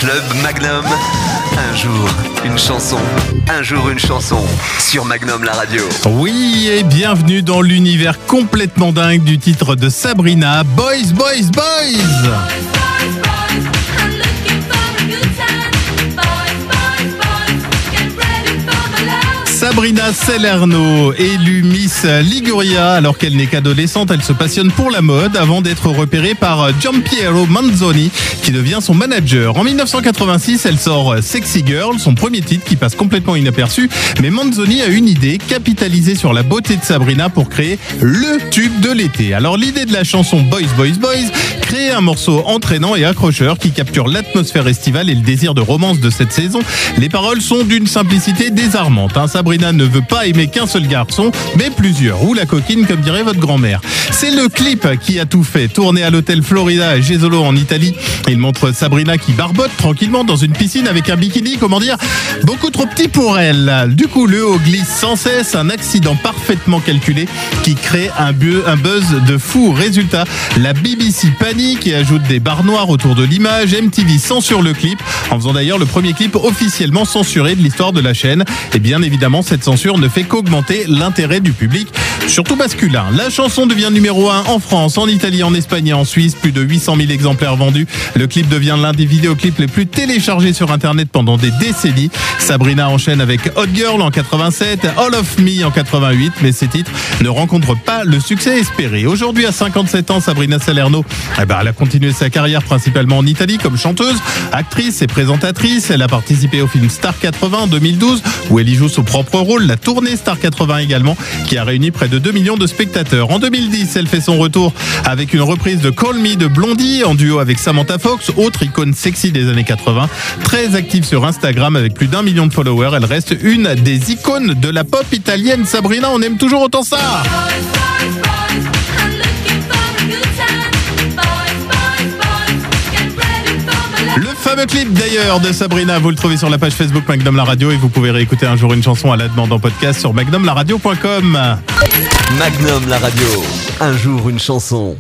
Club Magnum. Un jour, une chanson. Un jour, une chanson. Sur Magnum, la radio. Oui, et bienvenue dans l'univers complètement dingue du titre de Sabrina, Boys, Boys, Boys. Sabrina Salerno, élue Miss Liguria alors qu'elle n'est qu'adolescente, elle se passionne pour la mode avant d'être repérée par Giampiero Manzoni qui devient son manager. En 1986, elle sort Sexy Girl, son premier titre qui passe complètement inaperçu, mais Manzoni a une idée, capitaliser sur la beauté de Sabrina pour créer le tube de l'été. Alors l'idée de la chanson Boys, Boys, Boys, créer un morceau entraînant et accrocheur qui capture l'atmosphère estivale et le désir de romance de cette saison. Les paroles sont d'une simplicité désarmante. Sabrina ne veut pas aimer qu'un seul garçon, mais plusieurs, ou la coquine comme dirait votre grand-mère. C'est le clip qui a tout fait. Tourné à l'hôtel Florida à Jesolo en Italie, il montre Sabrina qui barbote tranquillement dans une piscine avec un bikini, comment dire, beaucoup trop petit pour elle. Du coup, le haut glisse sans cesse, un accident parfaitement calculé qui crée un buzz de fou. Résultat, la BBC panique et ajoute des barres noires autour de l'image. MTV censure le clip, en faisant d'ailleurs le premier clip officiellement censuré de l'histoire de la chaîne. Et bien évidemment, cette censure ne fait qu'augmenter l'intérêt du public, surtout masculin. La chanson devient numéro 1 en France, en Italie, en Espagne et en Suisse. Plus de 800 000 exemplaires vendus. Le clip devient l'un des vidéoclips les plus téléchargés sur Internet pendant des décennies. Sabrina enchaîne avec Hot Girl en 87, All of Me en 88, mais ces titres ne rencontrent pas le succès espéré. Aujourd'hui, à 57 ans, Sabrina Salerno, elle a continué sa carrière principalement en Italie comme chanteuse, actrice et présentatrice. Elle a participé au film Star 80 en 2012, où elle y joue son propre rôle, la tournée Star 80 également, qui a réuni près de 2 millions de spectateurs. En 2010, elle fait son retour avec une reprise de Call Me de Blondie en duo avec Samantha Fox, autre icône sexy des années 80. Très active sur Instagram avec plus d'1 million de followers, elle reste une des icônes de la pop italienne. Sabrina, on aime toujours autant ça. Le fameux clip d'ailleurs de Sabrina, vous le trouvez sur la page Facebook Magnum la radio et vous pouvez réécouter un jour une chanson à la demande en podcast sur magnumlaradio.com. Magnum, la radio. Un jour, une chanson.